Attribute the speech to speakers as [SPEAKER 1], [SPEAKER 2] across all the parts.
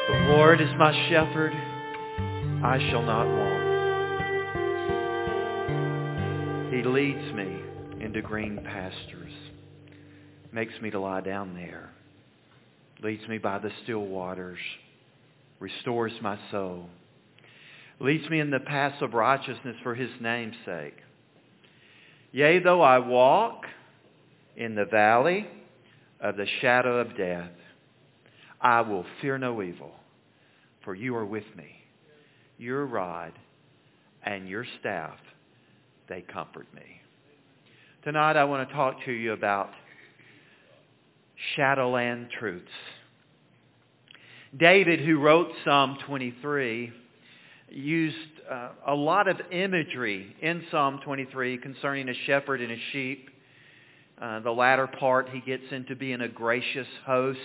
[SPEAKER 1] The Lord is my shepherd, I shall not want. He leads me into green pastures, makes me to lie down there, leads me by the still waters, restores my soul, leads me in the paths of righteousness for His name's sake. Yea, though I walk in the valley of the shadow of death, I will fear no evil, for You are with me. Your rod and Your staff, they comfort me. Tonight I want to talk to you about Shadowland truths. David, who wrote Psalm 23, used a lot of imagery in Psalm 23 concerning a shepherd and a sheep. The latter part, he gets into being a gracious host.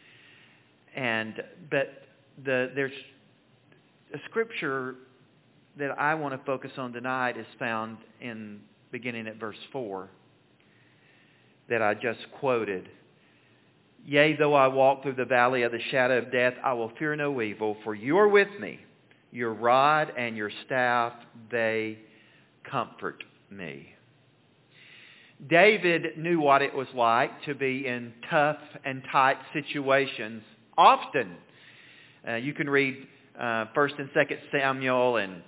[SPEAKER 1] But there's a scripture that I want to focus on tonight is found in beginning at verse 4 that I just quoted. Yea, though I walk through the valley of the shadow of death, I will fear no evil, for You are with me. Your rod and Your staff, they comfort me. David knew what it was like to be in tough and tight situations. Often, you can read 1st and 2nd Samuel, and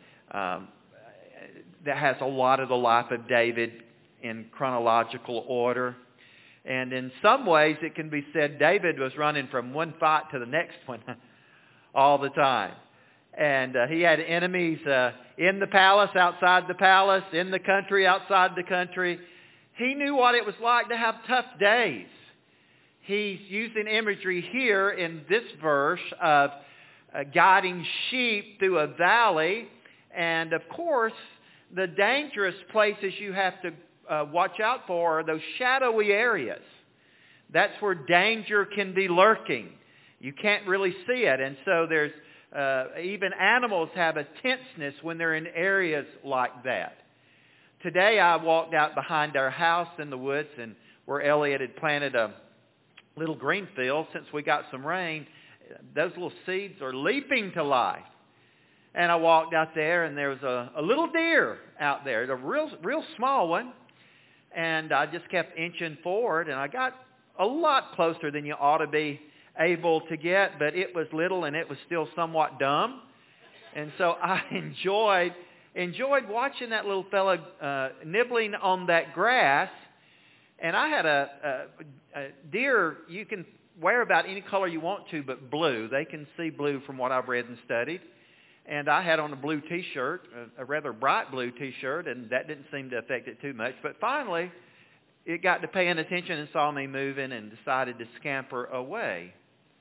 [SPEAKER 1] that has a lot of the life of David in chronological order. And in some ways, it can be said David was running from one fight to the next one all the time. And he had enemies in the palace, outside the palace, in the country, outside the country. He knew what it was like to have tough days. He's using imagery here in this verse of guiding sheep through a valley. And of course, the dangerous places you have to watch out for are those shadowy areas. That's where danger can be lurking. You can't really see it. And so there's even animals have a tenseness when they're in areas like that. Today I walked out behind our house in the woods, and where Elliot had planted a little green field. Since we got some rain, those little seeds are leaping to life. And I walked out there, and there was a little deer out there, a real small one. And I just kept inching forward, and I got a lot closer than you ought to be able to get, but it was little and it was still somewhat dumb. And so I enjoyed watching that little fella nibbling on that grass. And I had a deer, you can wear about any color you want to, but blue. They can see blue from what I've read and studied. And I had on a blue T-shirt, a rather bright blue T-shirt, and that didn't seem to affect it too much. But finally, it got to paying attention and saw me moving and decided to scamper away.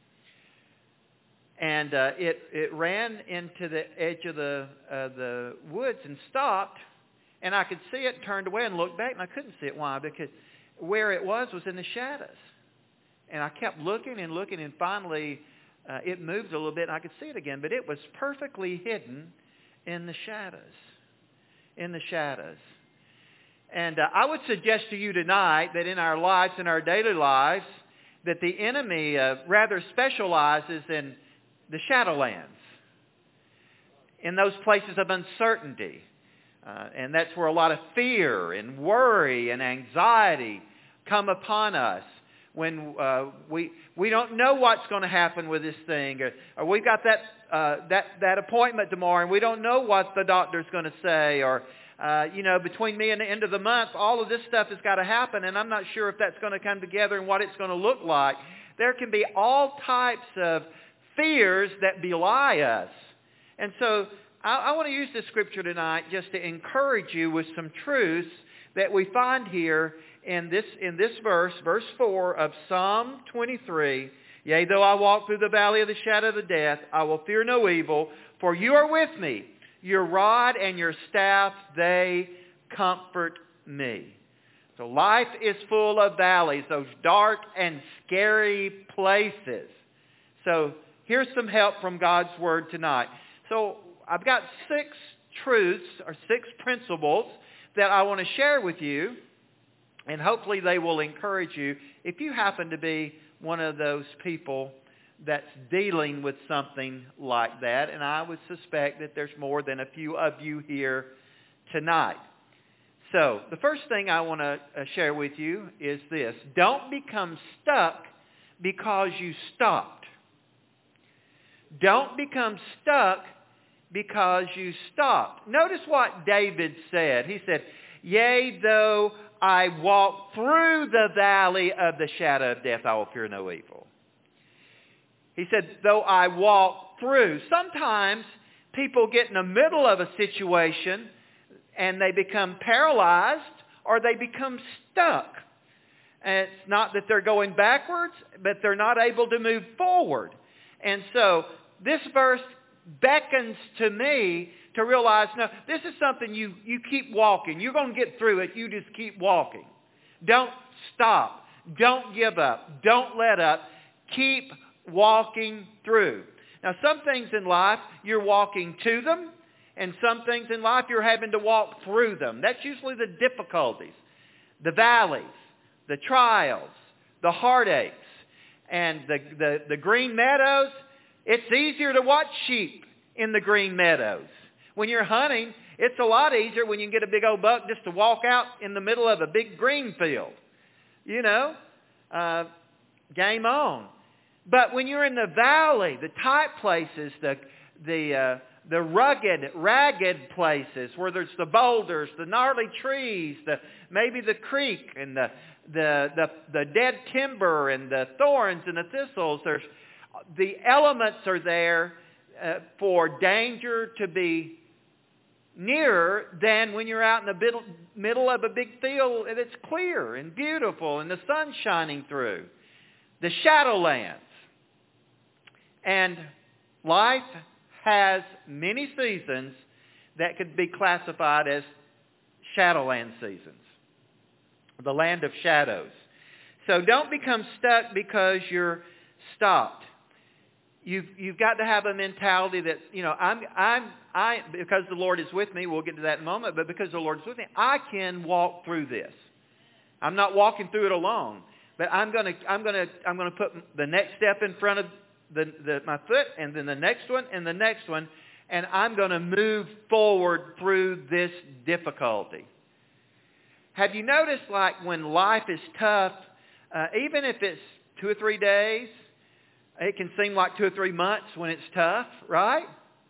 [SPEAKER 1] And it ran into the edge of the woods and stopped. And I could see it, turned away and looked back, and I couldn't see it. Why? Because where it was in the shadows. And I kept looking and looking, and finally it moved a little bit, and I could see it again. But it was perfectly hidden in the shadows. In the shadows. And I would suggest to you tonight that in our lives, in our daily lives, that the enemy rather specializes in the shadowlands, in those places of uncertainty. And that's where a lot of fear and worry and anxiety come upon us when we don't know what's going to happen with this thing, or we've got that appointment tomorrow and we don't know what the doctor's going to say, or between me and the end of the month, all of this stuff has got to happen, and I'm not sure if that's going to come together and what it's going to look like. There can be all types of fears that belie us. And so I want to use this scripture tonight just to encourage you with some truths that we find here in this verse 4 of Psalm 23. Yea, though I walk through the valley of the shadow of the death, I will fear no evil, for you are with me. Your rod and your staff, they comfort me. So life is full of valleys, those dark and scary places. So here's some help from God's Word tonight. So I've got 6 truths or 6 principles that I want to share with you, and hopefully they will encourage you if you happen to be one of those people that's dealing with something like that, and I would suspect that there's more than a few of you here tonight. So, the first thing I want to share with you is this. Don't become stuck because you stopped. Don't become stuck because you stopped. Notice what David said. He said, "Yea, though I walk through the valley of the shadow of death, I will fear no evil." He said, though I walk through. Sometimes people get in the middle of a situation and they become paralyzed or they become stuck. And it's not that they're going backwards, but they're not able to move forward. And so this verse beckons to me to realize, no, this is something you keep walking. You're going to get through it. You just keep walking. Don't stop. Don't give up. Don't let up. Keep walking through. Now, some things in life, you're walking to them, and some things in life, you're having to walk through them. That's usually the difficulties, the valleys, the trials, the heartaches, and the green meadows. It's easier to watch sheep in the green meadows. When you're hunting, it's a lot easier when you can get a big old buck just to walk out in the middle of a big green field. You know, game on. But when you're in the valley, the tight places, the rugged, ragged places where there's the boulders, the gnarly trees, maybe the creek and the dead timber and the thorns and the thistles, the elements are there for danger to be nearer than when you're out in the middle of a big field and it's clear and beautiful and the sun's shining through. The Shadowlands. And life has many seasons that could be classified as Shadowland seasons. The land of shadows. So don't become stuck because you're stopped. You've got to have a mentality that, you know, I because the Lord is with me, we'll get to that in a moment, but because the Lord is with me, I can walk through this. I'm not walking through it alone, but I'm going to put the next step in front of my foot, and then the next one, and the next one, and I'm going to move forward through this difficulty. Have you noticed, like, when life is tough, even if it's 2 or 3 days, it can seem like 2 or 3 months when it's tough, right?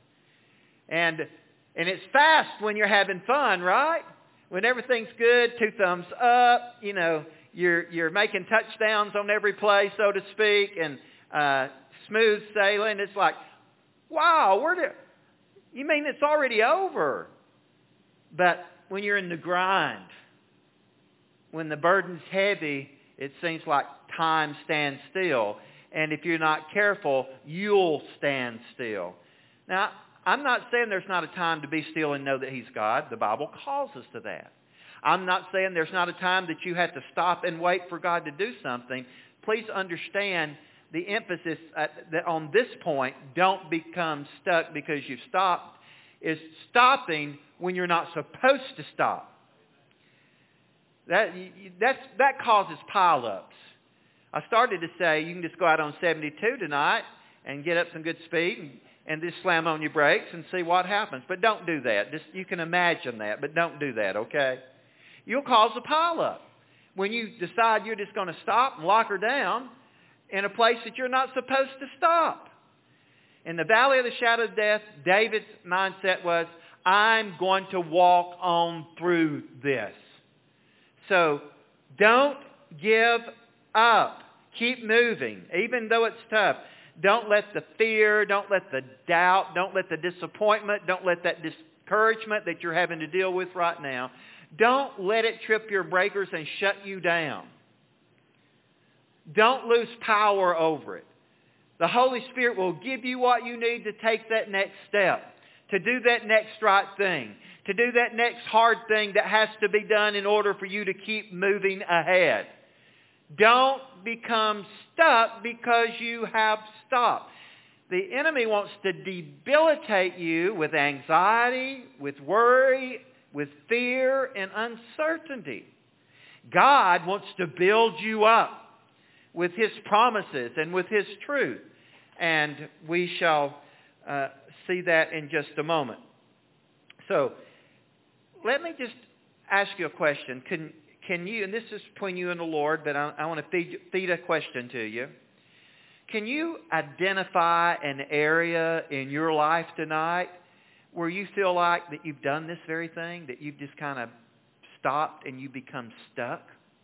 [SPEAKER 1] And it's fast when you're having fun, right? When everything's good, 2 thumbs up, you know, you're making touchdowns on every play, so to speak, and smooth sailing. It's like, wow, you mean it's already over? But when you're in the grind, when the burden's heavy, it seems like time stands still. And if you're not careful, you'll stand still. Now, I'm not saying there's not a time to be still and know that He's God. The Bible calls us to that. I'm not saying there's not a time that you have to stop and wait for God to do something. Please understand the emphasis that on this point, don't become stuck because you've stopped, is stopping when you're not supposed to stop. That causes pileups. I started to say you can just go out on 72 tonight and get up some good speed and just slam on your brakes and see what happens. But don't do that. You can imagine that, but don't do that, okay? You'll cause a pileup when you decide you're just going to stop and lock her down in a place that you're not supposed to stop. In the valley of the shadow of death, David's mindset was, I'm going to walk on through this. So don't give up. Keep moving, even though it's tough. Don't let the fear, don't let the doubt, don't let the disappointment, don't let that discouragement that you're having to deal with right now, don't let it trip your breakers and shut you down. Don't lose power over it. The Holy Spirit will give you what you need to take that next step, to do that next right thing, to do that next hard thing that has to be done in order for you to keep moving ahead. Don't become stuck because you have stopped. The enemy wants to debilitate you with anxiety, with worry, with fear, and uncertainty. God wants to build you up with His promises and with His truth. And we shall see that in just a moment. So, let me just ask you a question. Can you, and this is between you and the Lord, but I want to feed a question to you. Can you identify an area in your life tonight where you feel like that you've done this very thing, that you've just kind of stopped and you become stuck?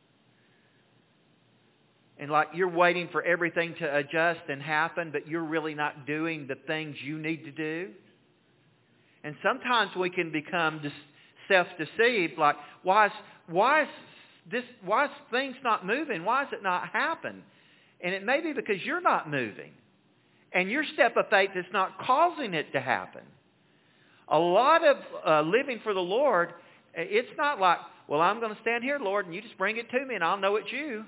[SPEAKER 1] And like you're waiting for everything to adjust and happen, but you're really not doing the things you need to do? And sometimes we can become self-deceived, like, why is things not moving? Why is it not happen? And it may be because you're not moving. And your step of faith is not causing it to happen. A lot of living for the Lord, it's not like, well, I'm going to stand here, Lord, and you just bring it to me and I'll know it's you.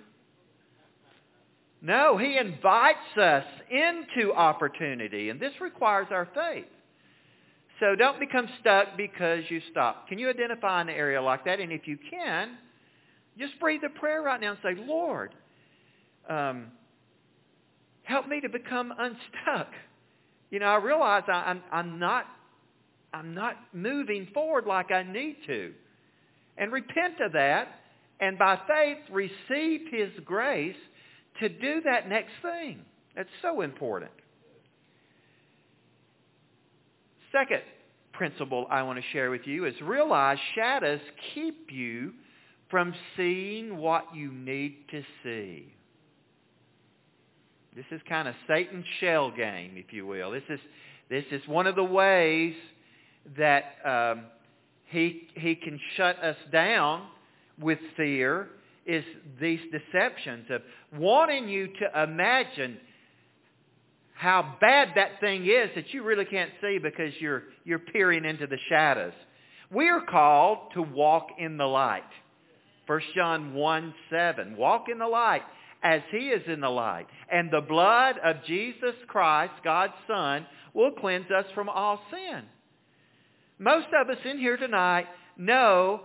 [SPEAKER 1] No, He invites us into opportunity, and this requires our faith. So don't become stuck because you stop. Can you identify an area like that? And if you can, just breathe a prayer right now and say, Lord, help me to become unstuck. You know, I realize I'm not moving forward like I need to. And repent of that, and by faith receive His grace to do that next thing. That's so important. Second principle I want to share with you is realize shadows keep you from seeing what you need to see. This is kind of Satan's shell game, if you will. This is one of the ways that he can shut us down with fear, is these deceptions of wanting you to imagine how bad that thing is that you really can't see because you're peering into the shadows. We are called to walk in the light. 1 John 1:7. Walk in the light as He is in the light. And the blood of Jesus Christ, God's Son, will cleanse us from all sin. Most of us in here tonight know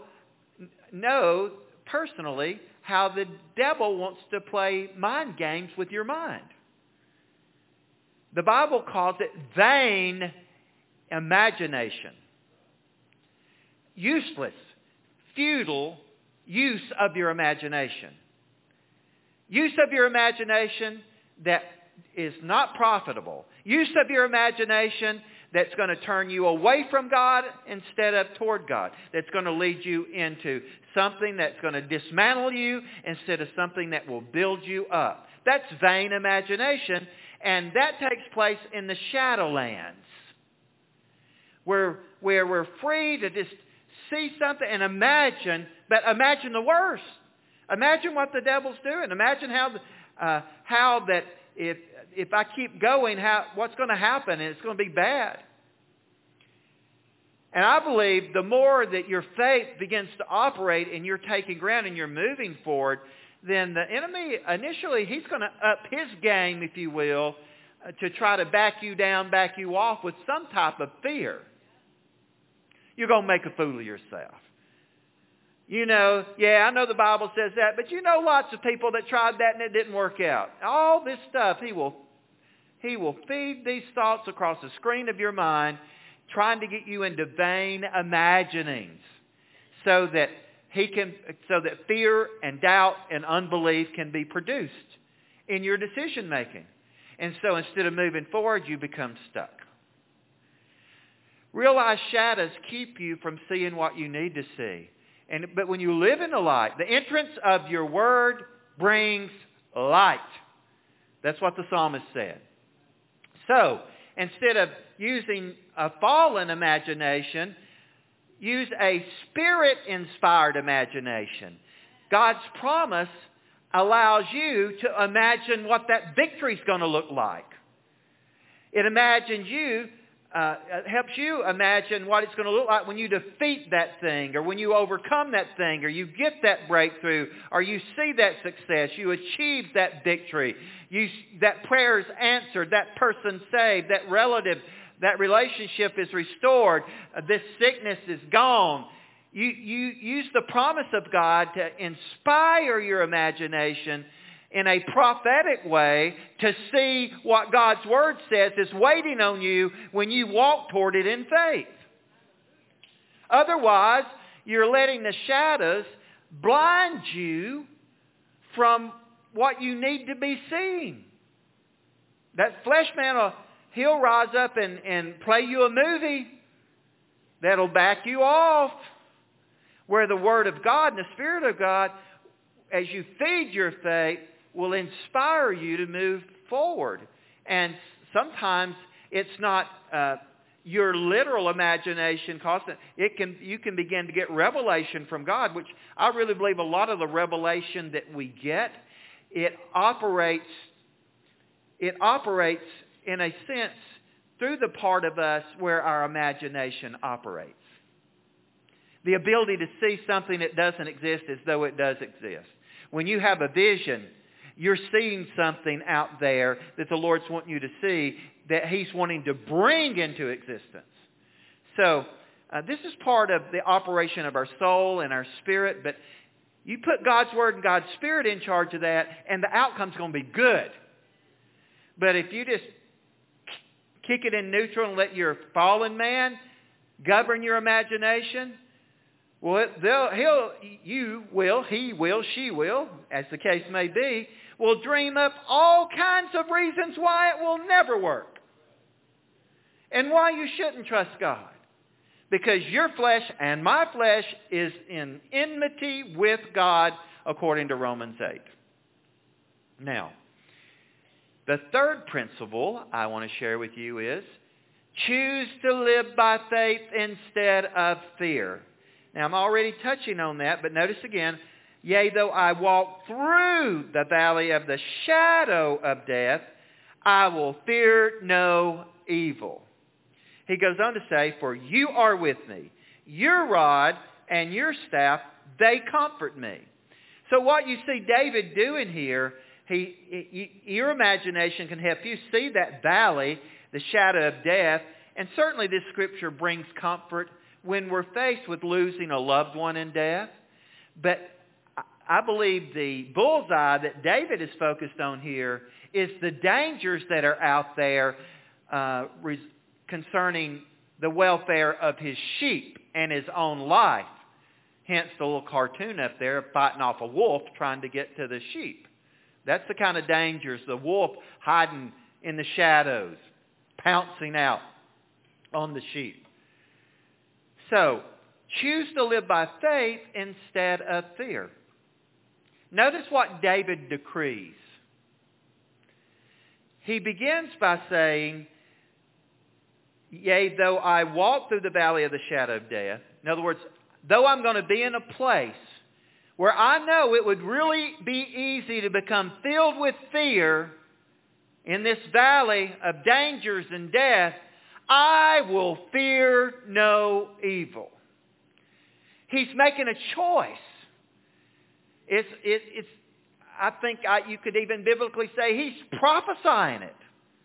[SPEAKER 1] personally how the devil wants to play mind games with your mind. The Bible calls it vain imagination. Useless, futile use of your imagination. Use of your imagination that is not profitable. Use of your imagination that's going to turn you away from God instead of toward God. That's going to lead you into something that's going to dismantle you instead of something that will build you up. That's vain imagination. And that takes place in the shadowlands, where we're free to just see something and imagine, but imagine the worst. Imagine what the devil's doing. Imagine how that if I keep going, what's going to happen, and it's going to be bad. And I believe the more that your faith begins to operate and you're taking ground and you're moving forward, then the enemy, initially, he's going to up his game, if you will, to try to back you down, back you off with some type of fear. You're going to make a fool of yourself. You know, yeah, I know the Bible says that, but you know lots of people that tried that and it didn't work out. All this stuff, he will feed these thoughts across the screen of your mind, trying to get you into vain imaginings so that fear and doubt and unbelief can be produced in your decision making. And so instead of moving forward, you become stuck. Realize shadows keep you from seeing what you need to see. But when you live in the light, the entrance of your word brings light. That's what the psalmist said. So, instead of using a fallen imagination, use a Spirit-inspired imagination. God's promise allows you to imagine what that victory is going to look like. It helps you imagine what it's going to look like when you defeat that thing, or when you overcome that thing, or you get that breakthrough, or you see that success, you achieve that victory, that prayer is answered, that person saved, that relative, that relationship is restored, this sickness is gone. You use the promise of God to inspire your imagination in a prophetic way to see what God's Word says is waiting on you when you walk toward it in faith. Otherwise, you're letting the shadows blind you from what you need to be seeing. That flesh man, he'll rise up and play you a movie that'll back you off. Where the Word of God and the Spirit of God, as you feed your faith, will inspire you to move forward. And sometimes it's not your literal imagination constant. You can begin to get revelation from God, which I really believe a lot of the revelation that we get, it operates in a sense through the part of us where our imagination operates. The ability to see something that doesn't exist as though it does exist. When you have a vision, you're seeing something out there that the Lord's wanting you to see, that He's wanting to bring into existence. So, this is part of the operation of our soul and our spirit, but you put God's Word and God's Spirit in charge of that, and the outcome's going to be good. But if you just kick it in neutral and let your fallen man govern your imagination, well, he will, she will, as the case may be, will dream up all kinds of reasons why it will never work. And why you shouldn't trust God. Because your flesh and my flesh is in enmity with God, according to Romans 8. Now, the third principle I want to share with you is, choose to live by faith instead of fear. Now, I'm already touching on that, but notice again, yea, though I walk through the valley of the shadow of death, I will fear no evil. He goes on to say, for you are with me. Your rod and your staff, they comfort me. So what you see David doing here, your imagination can help you see that valley, the shadow of death, and certainly this scripture brings comfort when we're faced with losing a loved one in death. But I believe the bullseye that David is focused on here is the dangers that are out there concerning the welfare of his sheep and his own life. Hence the little cartoon up there fighting off a wolf trying to get to the sheep. That's the kind of dangers, the wolf hiding in the shadows, pouncing out on the sheep. So, choose to live by faith instead of fear. Notice what David decrees. He begins by saying, yea, though I walk through the valley of the shadow of death. In other words, though I'm going to be in a place where I know it would really be easy to become filled with fear in this valley of dangers and death, I will fear no evil. He's making a choice. I think you could even biblically say he's prophesying it.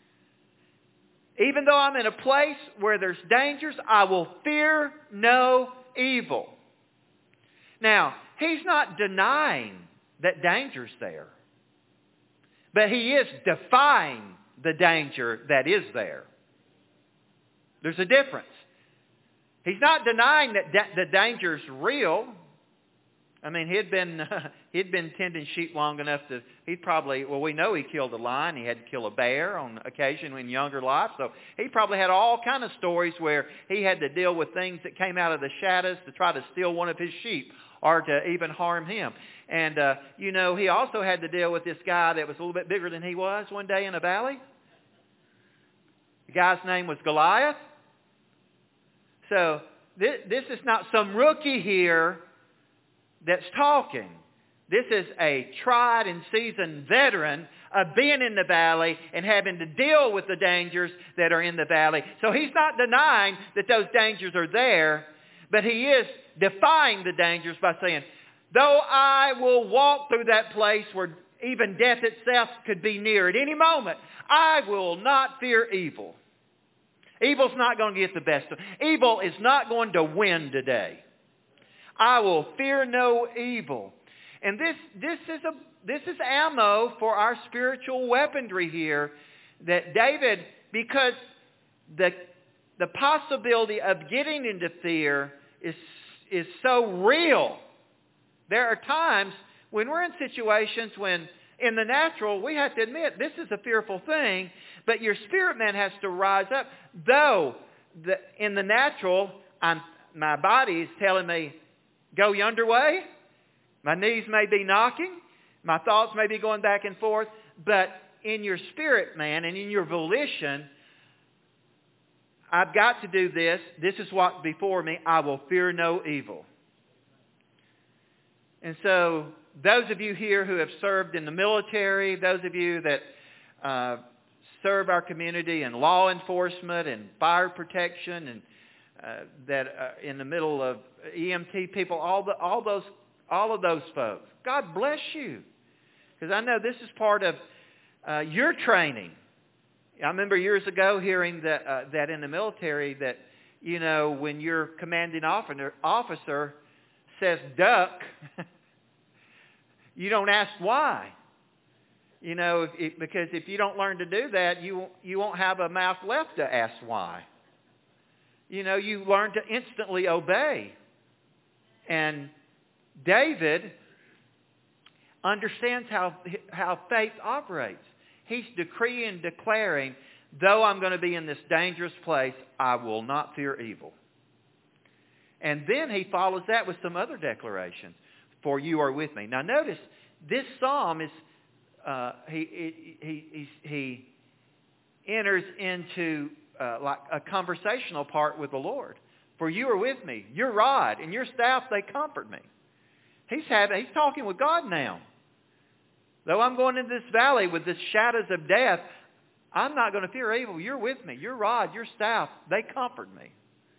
[SPEAKER 1] Even though I'm in a place where there's dangers, I will fear no evil. Now, he's not denying that danger's there. But he is defying the danger that is there. There's a difference. He's not denying that the danger's real. I mean, he'd been tending sheep long enough to, we know he killed a lion. He had to kill a bear on occasion in younger life. So he probably had all kind of stories where he had to deal with things that came out of the shadows to try to steal one of his sheep or to even harm him. And, he also had to deal with this guy that was a little bit bigger than he was one day in a valley. The guy's name was Goliath. So this is not some rookie here that's talking. This is a tried and seasoned veteran of being in the valley and having to deal with the dangers that are in the valley. So he's not denying that those dangers are there, but he is defying the dangers by saying, though I will walk through that place where even death itself could be near at any moment, I will not fear evil. Evil's not going to get the best of it. Evil is not going to win today. I will fear no evil. And this is ammo for our spiritual weaponry here. That David, because the possibility of getting into fear is so real. There are times when we're in situations when in the natural we have to admit this is a fearful thing, but your spirit man has to rise up. Though in the natural, my body is telling me, go yonder way. My knees may be knocking. My thoughts may be going back and forth. But in your spirit man and in your volition, I've got to do this. This is what's before me. I will fear no evil. And so those of you here who have served in the military, those of you that serve our community in law enforcement and fire protection and that in the middle of EMT people, all of those folks, God bless you. Because I know this is part of your training. I remember years ago hearing that in the military that, you know, when your commanding officer says duck, you don't ask why. You know, because if you don't learn to do that, you won't have a mouth left to ask why. You know, you learn to instantly obey. And David understands how faith operates. He's decreeing and declaring, though I'm going to be in this dangerous place, I will not fear evil. And then he follows that with some other declarations. For you are with me. Now notice, this psalm is, he enters into like a conversational part with the Lord. For you are with me. Your rod and your staff, they comfort me. He's talking with God now. Though I'm going into this valley with the shadows of death, I'm not going to fear evil. You're with me. Your rod, your staff, they comfort me.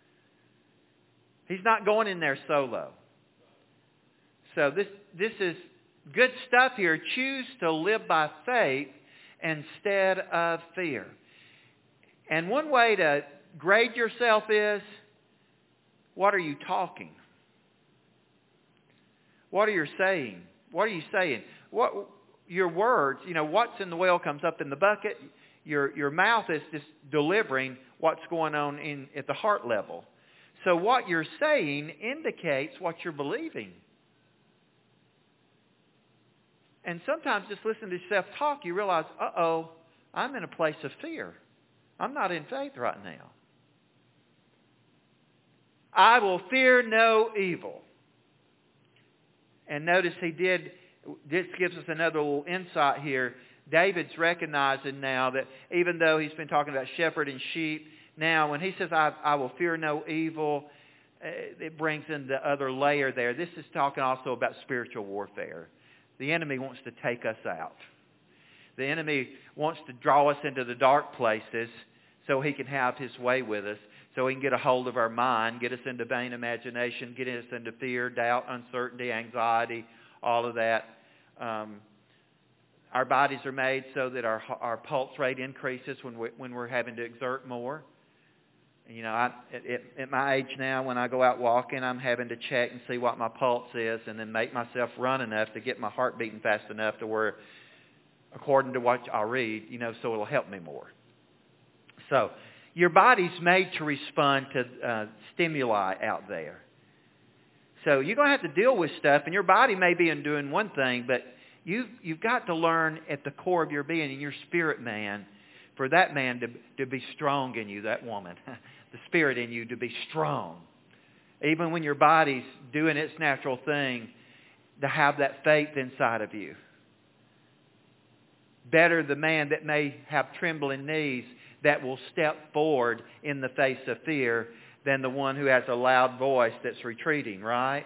[SPEAKER 1] He's not going in there solo. So this is good stuff here. Choose to live by faith instead of fear. And one way to grade yourself is, what are you talking? What are you saying? What are you saying? Your words, you know, what's in the well comes up in the bucket. Your mouth is just delivering what's going on at the heart level. So what you're saying indicates what you're believing. And sometimes just listening to yourself talk, you realize, I'm in a place of fear. I'm not in faith right now. I will fear no evil. And notice this gives us another little insight here. David's recognizing now that even though he's been talking about shepherd and sheep, now when he says, I will fear no evil, it brings in the other layer there. This is talking also about spiritual warfare. The enemy wants to take us out. The enemy wants to draw us into the dark places so he can have his way with us, so he can get a hold of our mind, get us into vain imagination, get us into fear, doubt, uncertainty, anxiety, all of that. Our bodies are made so that our pulse rate increases when we're having to exert more. You know, at my age now, when I go out walking, I'm having to check and see what my pulse is and then make myself run enough to get my heart beating fast enough to where, according to what I read, you know, so it'll help me more. So, your body's made to respond to stimuli out there. So, you're going to have to deal with stuff, and your body may be doing one thing, but you've got to learn at the core of your being, in your spirit man, for that man to be strong in you, that woman. The spirit in you to be strong. Even when your body's doing its natural thing, to have that faith inside of you. Better the man that may have trembling knees that will step forward in the face of fear than the one who has a loud voice that's retreating, right?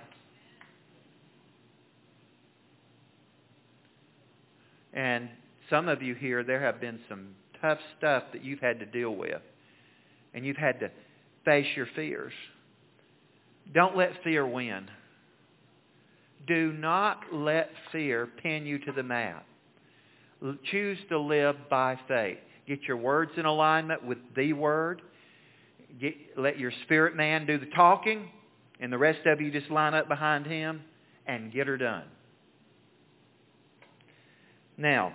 [SPEAKER 1] And some of you here, there have been some tough stuff that you've had to deal with. And you've had to face your fears. Don't let fear win. Do not let fear pin you to the mat. Choose to live by faith. Get your words in alignment with the Word. Let your spirit man do the talking, and the rest of you just line up behind him and get her done. Now,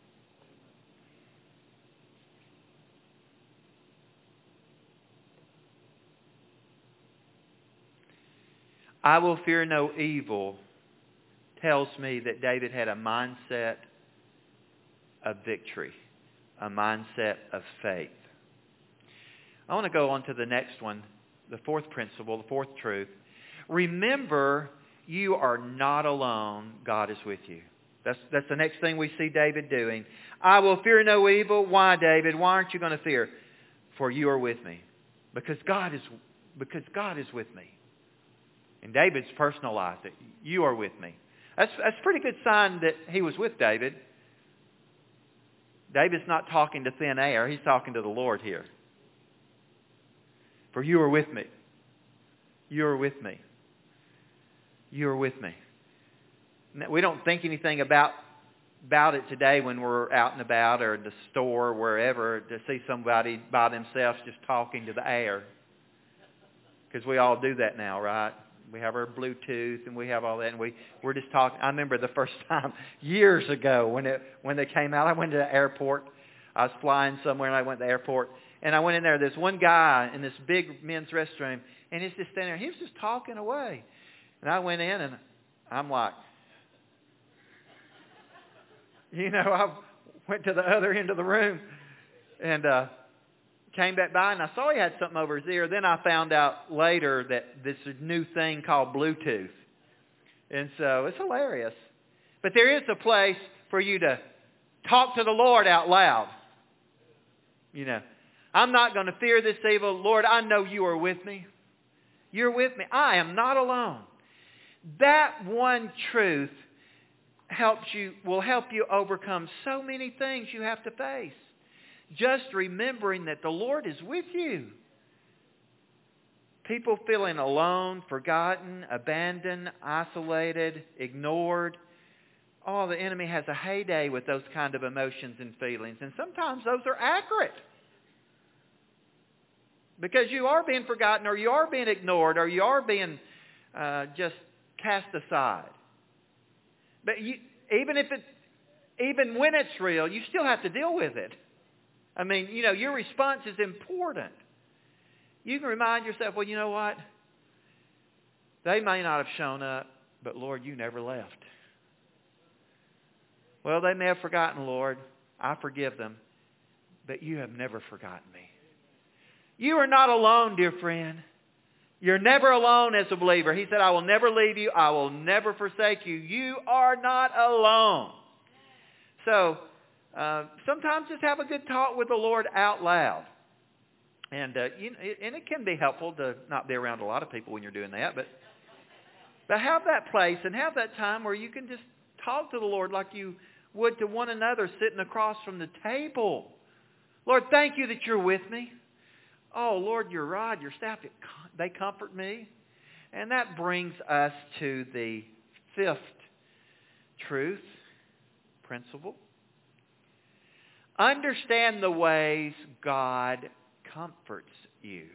[SPEAKER 1] I will fear no evil tells me that David had a mindset of victory, a mindset of faith. I want to go on to the next one, the fourth principle, the fourth truth. Remember, you are not alone. God is with you. That's the next thing we see David doing. I will fear no evil. Why, David? Why aren't you going to fear? For you are with me. Because God is with me. And David's personalized it. You are with me. That's a pretty good sign that he was with David. David's not talking to thin air. He's talking to the Lord here. For you are with me. You are with me. You are with me. We don't think anything about it today when we're out and about or in the store or wherever to see somebody by themselves just talking to the air. Because we all do that now, right? We have our Bluetooth and we have all that, and we're just talking. I remember the first time years ago when they came out. I went to the airport. I was flying somewhere and I went to the airport, and I went in there. There's one guy in this big men's restroom, and he's just standing there. He was just talking away, and I went in and I'm like, I went to the other end of the room and came back by, and I saw he had something over his ear. Then I found out later that this new thing called Bluetooth. And so it's hilarious. But there is a place for you to talk to the Lord out loud. I'm not going to fear this evil. Lord, I know you are with me. You're with me. I am not alone. That one truth will help you overcome so many things you have to face. Just remembering that the Lord is with you. People feeling alone, forgotten, abandoned, isolated, ignored. Oh, the enemy has a heyday with those kind of emotions and feelings. And sometimes those are accurate. Because you are being forgotten, or you are being ignored, or you are being just cast aside. But even when it's real, you still have to deal with it. I mean, your response is important. You can remind yourself, well, you know what? They may not have shown up, but Lord, you never left. Well, they may have forgotten, Lord. I forgive them. But you have never forgotten me. You are not alone, dear friend. You're never alone as a believer. He said, I will never leave you. I will never forsake you. You are not alone. So, sometimes just have a good talk with the Lord out loud. And and it can be helpful to not be around a lot of people when you're doing that. But have that place and have that time where you can just talk to the Lord like you would to one another sitting across from the table. Lord, thank you that you're with me. Oh, Lord, your rod, your staff, they comfort me. And that brings us to the fifth truth, principle. Understand the ways God comforts you.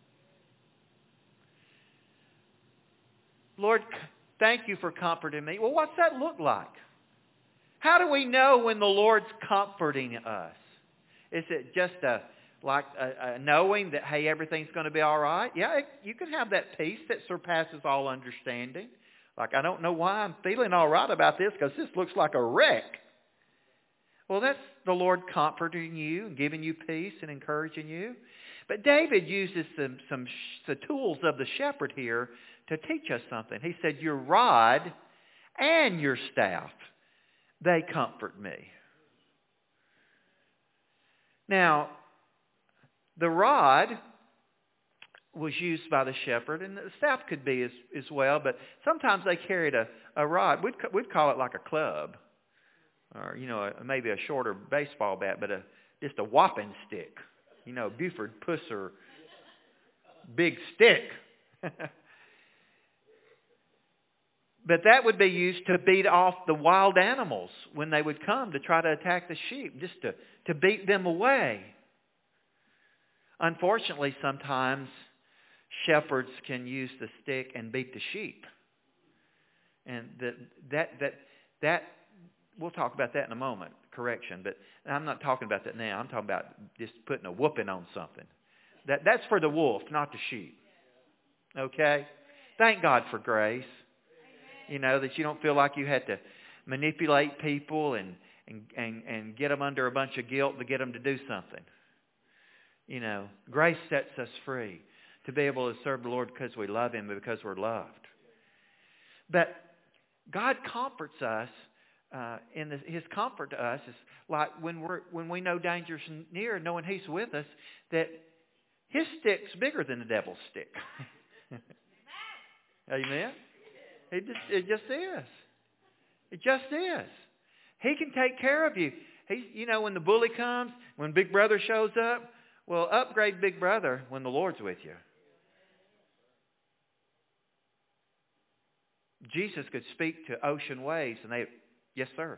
[SPEAKER 1] Lord, thank you for comforting me. Well, what's that look like? How do we know when the Lord's comforting us? Is it just a knowing that, hey, everything's going to be all right? Yeah, you can have that peace that surpasses all understanding. Like, I don't know why I'm feeling all right about this because this looks like a wreck. Well, that's the Lord comforting you and giving you peace and encouraging you. But David uses the tools of the shepherd here to teach us something. He said, your rod and your staff, they comfort me. Now, the rod was used by the shepherd, and the staff could be as well, but sometimes they carried a rod. We'd call it like a club. Or, maybe a shorter baseball bat, but just a whopping stick. Buford Pusser, big stick. But that would be used to beat off the wild animals when they would come to try to attack the sheep, just to beat them away. Unfortunately, sometimes shepherds can use the stick and beat the sheep. And that we'll talk about that in a moment, correction. But I'm not talking about that now. I'm talking about just putting a whooping on something. That's for the wolf, not the sheep. Okay? Thank God for grace. You know, that you don't feel like you had to manipulate people and get them under a bunch of guilt to get them to do something. You know, grace sets us free to be able to serve the Lord because we love Him and because we're loved. But God comforts us. His comfort to us is like when we know danger's near, knowing He's with us, that His stick's bigger than the devil's stick. Amen? It just is. It just is. He can take care of you. When the bully comes, when Big Brother shows up, well, upgrade Big Brother when the Lord's with you. Jesus could speak to ocean waves and they, yes, sir,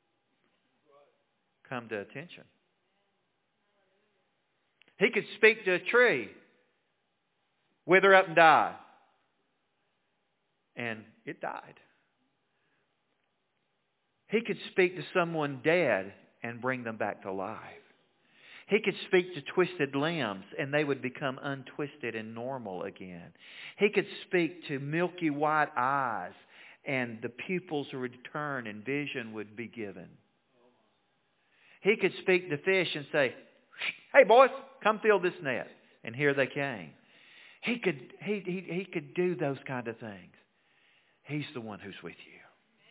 [SPEAKER 1] come to attention. He could speak to a tree, wither up and die. And it died. He could speak to someone dead and bring them back to life. He could speak to twisted limbs and they would become untwisted and normal again. He could speak to milky white eyes and the pupils would turn and vision would be given. He could speak to fish and say, hey boys, come fill this net. And here they came. He could do those kind of things. He's the one who's with you.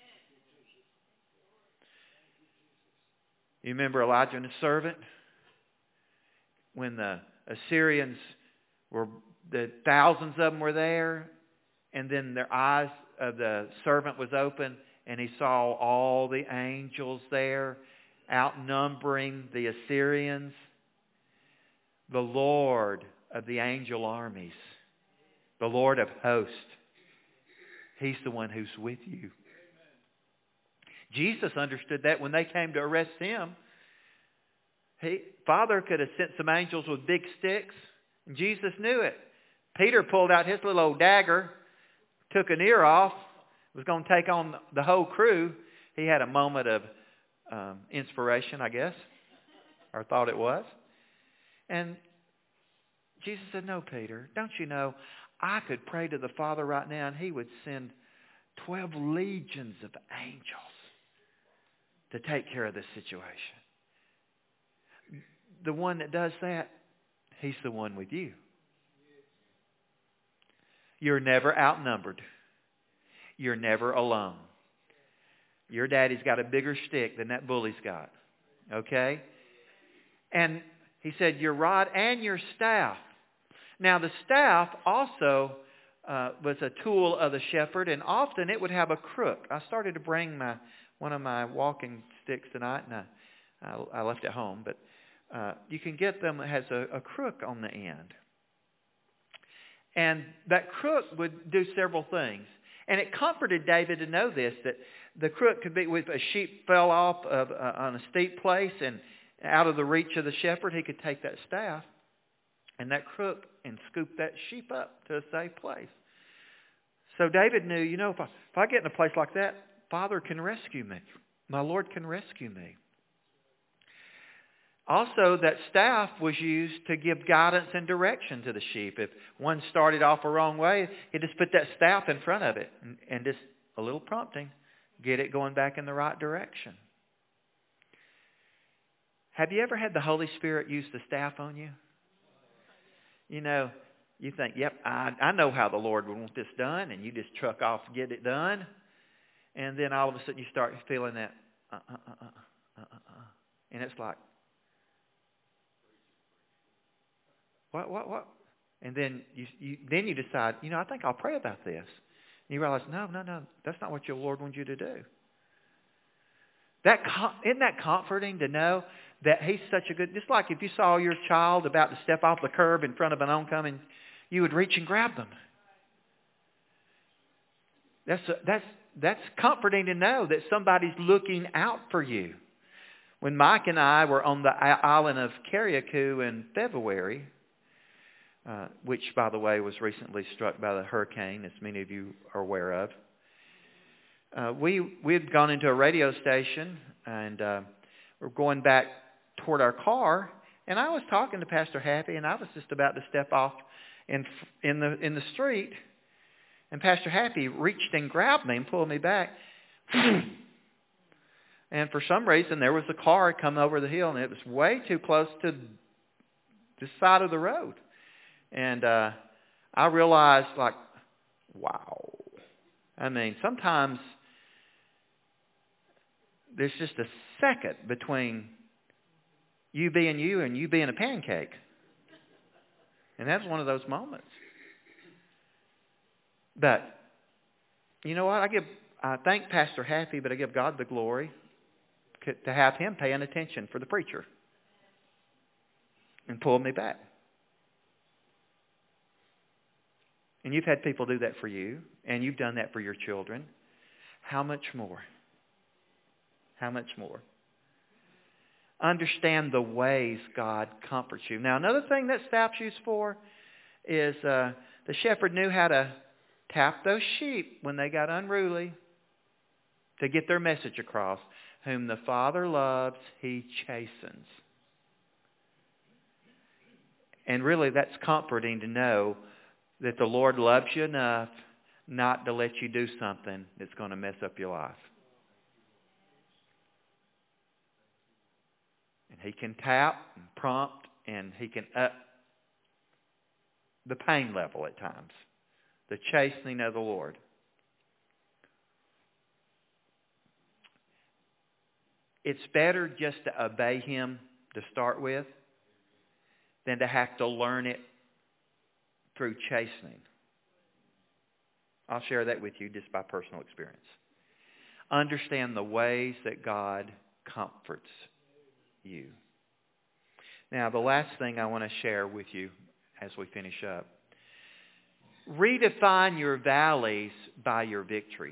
[SPEAKER 1] You remember Elijah and his servant? When the Assyrians the thousands of them were there, and then their eyes of the servant was open, and he saw all the angels there, outnumbering the Assyrians. The Lord of the angel armies, the Lord of hosts, He's the one who's with you. Jesus understood that when they came to arrest Him. Father could have sent some angels with big sticks, and Jesus knew it. Peter pulled out his little old dagger, took an ear off, was going to take on the whole crew. He had a moment of inspiration, I guess, or thought it was. And Jesus said, no, Peter, don't you know, I could pray to the Father right now and He would send 12 legions of angels to take care of this situation. The one that does that, He's the one with you. You're never outnumbered. You're never alone. Your daddy's got a bigger stick than that bully's got. Okay? And He said, your rod and your staff. Now the staff also was a tool of the shepherd, and often it would have a crook. I started to bring one of my walking sticks tonight, and I left it home. But you can get them. It has a crook on the end. And that crook would do several things. And it comforted David to know this, that the crook could be, if a sheep fell off on a steep place and out of the reach of the shepherd, he could take that staff and that crook and scoop that sheep up to a safe place. So David knew, if I get in a place like that, Father can rescue me. My Lord can rescue me. Also, that staff was used to give guidance and direction to the sheep. If one started off a wrong way, he'd just put that staff in front of it and just a little prompting, get it going back in the right direction. Have you ever had the Holy Spirit use the staff on you? You think, yep, I know how the Lord would want this done, and you just truck off and get it done. And then all of a sudden you start feeling that, and it's like, what? And then you decide, I think I'll pray about this. And you realize, no, that's not what your Lord wants you to do. Isn't that comforting to know that He's such a good, just like if you saw your child about to step off the curb in front of an oncoming, you would reach and grab them. That's comforting to know that somebody's looking out for you. When Mike and I were on the island of Carriacou in February, which, by the way, was recently struck by the hurricane, as many of you are aware of. we had gone into a radio station, and we're going back toward our car, and I was talking to Pastor Happy, and I was just about to step off in the street, and Pastor Happy reached and grabbed me and pulled me back. And for some reason, there was a car come over the hill, and it was way too close to the side of the road. And I realized, like, wow. I mean, sometimes there's just a second between you being you and you being a pancake. And that's one of those moments. But, you know what? I thank Pastor Happy, but I give God the glory to have him paying attention for the preacher and pull me back. And you've had people do that for you, and you've done that for your children. How much more? How much more? Understand the ways God comforts you. Now, another thing that staff's used for is the shepherd knew how to tap those sheep when they got unruly to get their message across. Whom the Father loves, He chastens. And really, that's comforting to know that the Lord loves you enough not to let you do something that's going to mess up your life. And He can tap and prompt, and He can up the pain level at times. The chastening of the Lord. It's better just to obey Him to start with than to have to learn it through chastening. I'll share that with you just by personal experience. Understand the ways that God comforts you. Now, the last thing I want to share with you as we finish up. Redefine your valleys by your victories.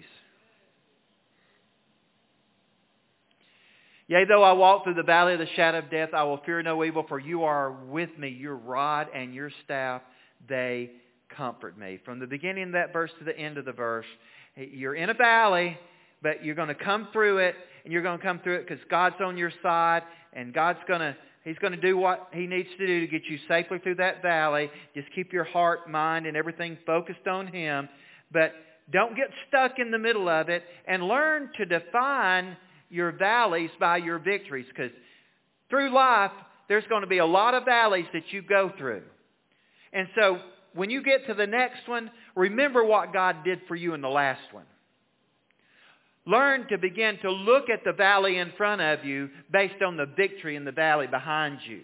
[SPEAKER 1] Yea, though I walk through the valley of the shadow of death, I will fear no evil, for you are with me. Your rod and your staff, they comfort me. From the beginning of that verse to the end of the verse, you're in a valley, but you're going to come through it, and you're going to come through it because God's on your side, and He's going to do what He needs to do to get you safely through that valley. Just keep your heart, mind, and everything focused on Him. But don't get stuck in the middle of it, and learn to define your valleys by your victories. Because through life, there's going to be a lot of valleys that you go through. And so when you get to the next one, remember what God did for you in the last one. Learn to begin to look at the valley in front of you based on the victory in the valley behind you.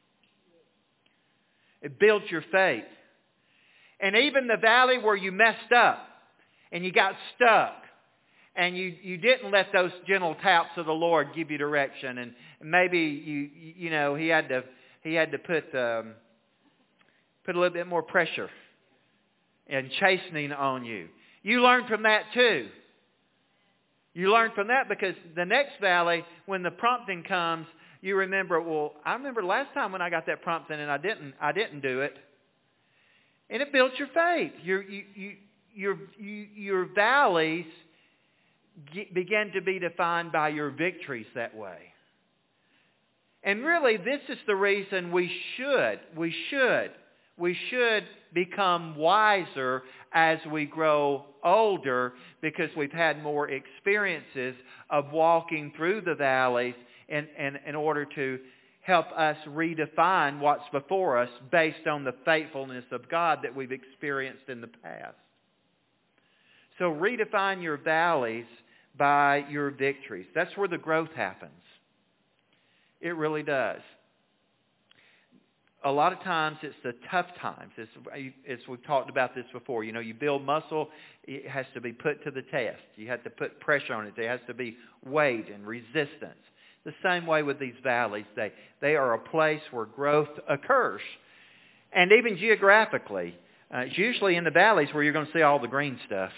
[SPEAKER 1] It builds your faith. And even the valley where you messed up and you got stuck and you didn't let those gentle taps of the Lord give you direction, and maybe you know He had to put a little bit more pressure and chastening on you. You learn from that too. You learn from that because the next valley, when the prompting comes, you remember, well, I remember last time when I got that prompting and I didn't do it. And it builds your faith. Your valleys begin to be defined by your victories that way. And really, this is the reason we should become wiser as we grow older, because we've had more experiences of walking through the valleys in order to help us redefine what's before us based on the faithfulness of God that we've experienced in the past. So redefine your valleys by your victories. That's where the growth happens. It really does. A lot of times it's the tough times. As we've talked about this before. You know, you build muscle, it has to be put to the test. You have to put pressure on it. There has to be weight and resistance. The same way with these valleys. They are a place where growth occurs. And even geographically, it's usually in the valleys where you're going to see all the green stuff.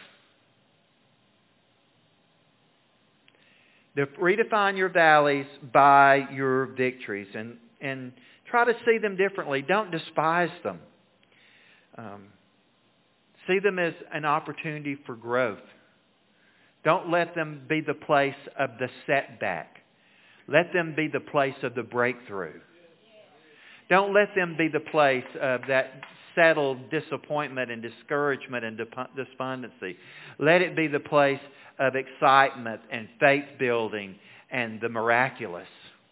[SPEAKER 1] Redefine your valleys by your victories and try to see them differently. Don't despise them. See them as an opportunity for growth. Don't let them be the place of the setback. Let them be the place of the breakthrough. Don't let them be the place of that settled disappointment and discouragement and despondency. Let it be the place of excitement and faith building and the miraculous.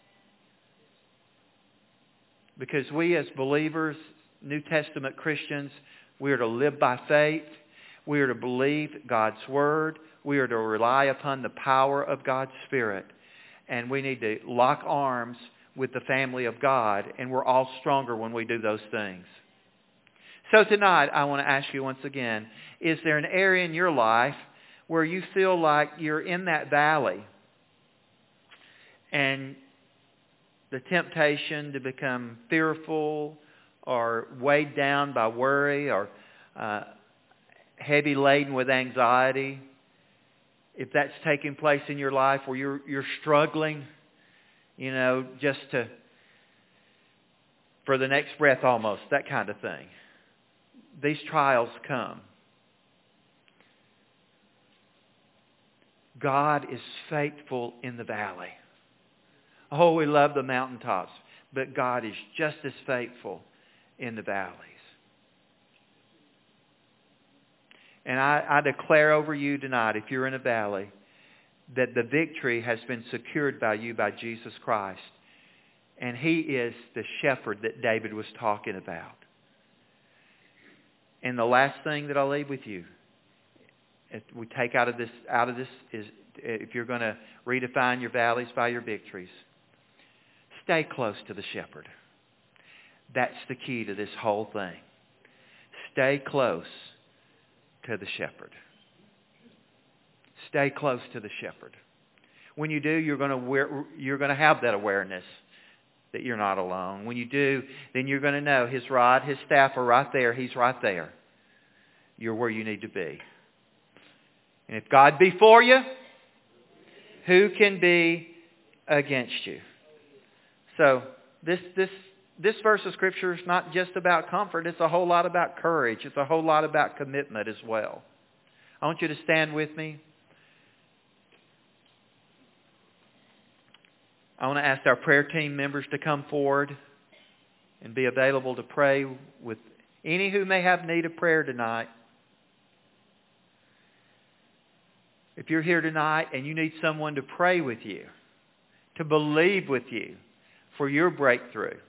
[SPEAKER 1] Because we as believers, New Testament Christians, we are to live by faith. We are to believe God's Word. We are to rely upon the power of God's Spirit. And we need to lock arms with the family of God. And we're all stronger when we do those things. So tonight, I want to ask you once again, is there an area in your life where you feel like you're in that valley and the temptation to become fearful or weighed down by worry or heavy laden with anxiety, if that's taking place in your life where you're struggling, just for the next breath almost, that kind of thing. These trials come. God is faithful in the valley. Oh, we love the mountaintops, but God is just as faithful in the valleys. And I declare over you tonight, if you're in a valley, that the victory has been secured by you by Jesus Christ. And He is the shepherd that David was talking about. And the last thing that I'll leave with you, if we take out of this is, if you're going to redefine your valleys by your victories, stay close to the shepherd. That's the key to this whole thing. Stay close to the shepherd. Stay close to the shepherd. When you do, you're going to have that awareness that you're not alone. When you do, then you're going to know His rod, His staff are right there. He's right there. You're where you need to be. And if God be for you, who can be against you? So this verse of Scripture is not just about comfort. It's a whole lot about courage. It's a whole lot about commitment as well. I want you to stand with me. I want to ask our prayer team members to come forward and be available to pray with any who may have need of prayer tonight. If you're here tonight and you need someone to pray with you, to believe with you for your breakthrough,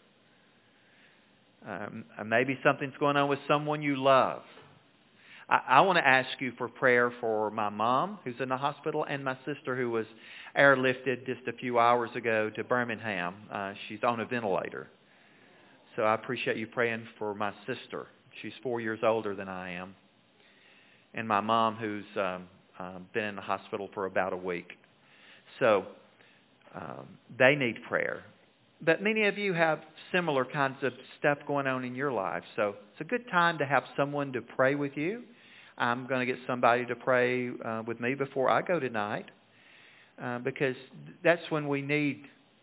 [SPEAKER 1] maybe something's going on with someone you love. I want to ask you for prayer for my mom, who's in the hospital, and my sister, who was airlifted just a few hours ago to Birmingham. She's on a ventilator. So I appreciate you praying for my sister. She's 4 years older than I am. And my mom, who's been in the hospital for about a week. So they need prayer. But many of you have similar kinds of stuff going on in your life. So it's a good time to have someone to pray with you. I'm going to get somebody to pray with me before I go tonight. Because that's when we need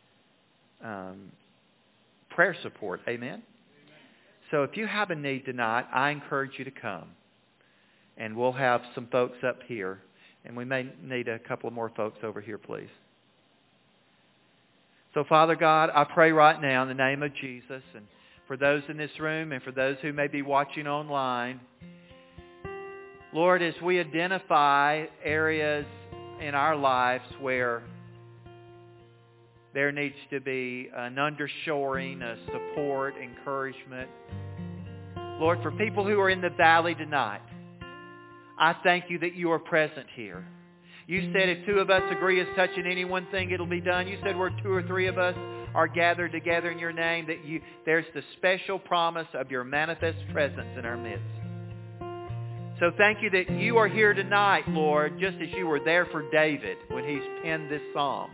[SPEAKER 1] prayer support. Amen? So if you have a need tonight, I encourage you to come. And we'll have some folks up here. And we may need a couple more folks over here, please. So, Father God, I pray right now in the name of Jesus, and for those in this room and for those who may be watching online, Lord, as we identify areas in our lives where there needs to be an undershoring, a support, encouragement, Lord, for people who are in the valley tonight, I thank you that you are present here. You said if two of us agree as touching any one thing, it'll be done. You said where two or three of us are gathered together in your name, that there's the special promise of your manifest presence in our midst. So thank you that you are here tonight, Lord, just as you were there for David when he's penned this psalm.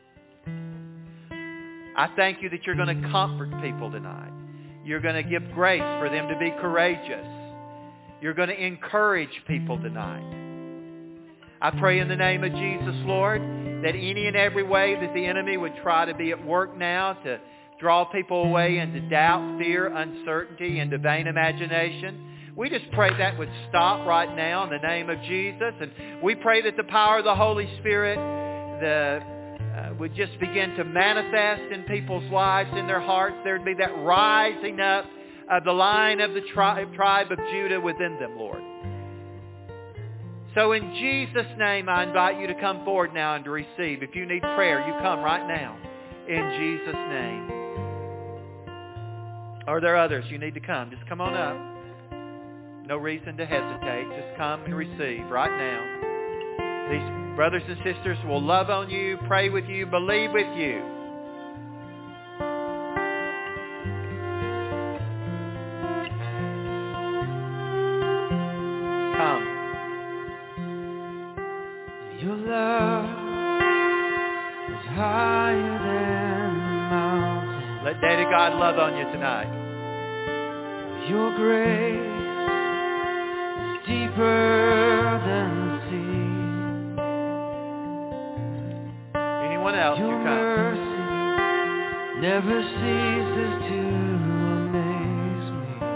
[SPEAKER 1] I thank you that you're going to comfort people tonight. You're going to give grace for them to be courageous. You're going to encourage people tonight. I pray in the name of Jesus, Lord, that any and every way that the enemy would try to be at work now to draw people away into doubt, fear, uncertainty, into vain imagination, We just pray that would stop right now in the name of Jesus. And we pray that the power of the Holy Spirit would just begin to manifest in people's lives, in their hearts. There would be that rising up of the line of the tribe of Judah within them, Lord. So in Jesus' name, I invite you to come forward now and to receive. If you need prayer, you come right now. In Jesus' name. Are there others you need to come? Just come on up. No reason to hesitate. Just come and receive right now. These brothers and sisters will love on you, pray with you, believe with you. Come.
[SPEAKER 2] Your love is higher than the mountains.
[SPEAKER 1] Let Daddy God love on you tonight.
[SPEAKER 2] Your grace is deeper than the sea.
[SPEAKER 1] Anyone else, you
[SPEAKER 2] Your
[SPEAKER 1] come.
[SPEAKER 2] mercy never ceases to amaze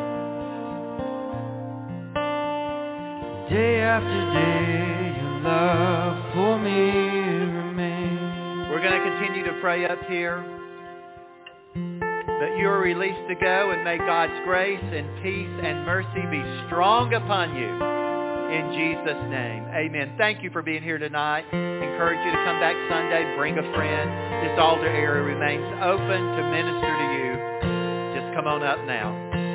[SPEAKER 2] me. Day after day, your love for me remains.
[SPEAKER 1] We're going to continue to pray up here that you are released to go, and may God's grace and peace and mercy be strong upon you. In Jesus' name, amen. Thank you for being here tonight. Encourage you to come back Sunday, bring a friend. This altar area remains open to minister to you. Just come on up now.